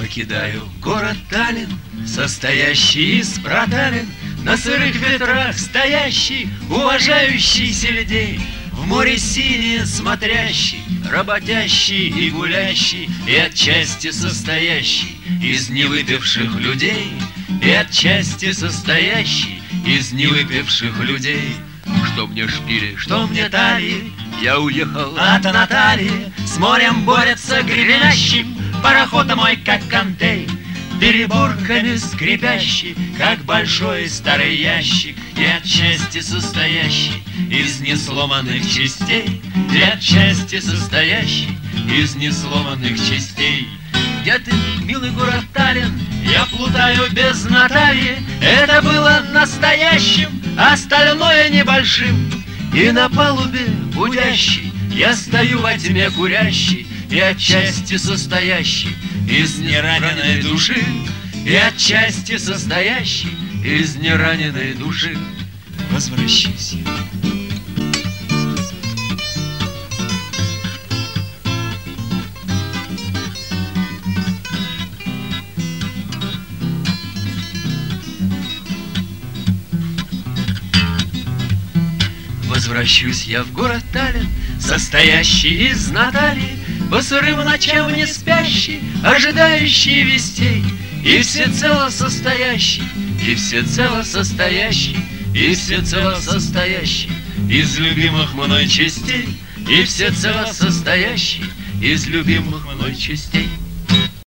покидаю город Таллин, состоящий из проталин, на сырых ветрах стоящий, уважающий сельдей, в море синее смотрящий, работящий и гулящий, и отчасти состоящий из невыпивших людей, и отчасти состоящий из невыпивших людей. Что мне шпили, что мне талии, я уехал от Анаталии, с морем борется гремящим пароход мой, как контей, переборками скрипящий, как большой старый ящик, и отчасти состоящий из несломанных частей, и отчасти состоящий из несломанных частей. Где ты, милый город Таллин? Я плутаю без Натальи. Это было настоящим, остальное небольшим. И на палубе будящий я стою во тьме курящий, и отчасти состоящий из нераненной души, и отчасти состоящий из нераненной души. Возвращусь я. Возвращусь я в город Таллин, состоящий из Натальи, по сырым ночам не спящий, ожидающий вестей, и всецело состоящий, и всецело состоящий, и всецело состоящий из любимых мной частей, и всецело состоящий из любимых мной частей.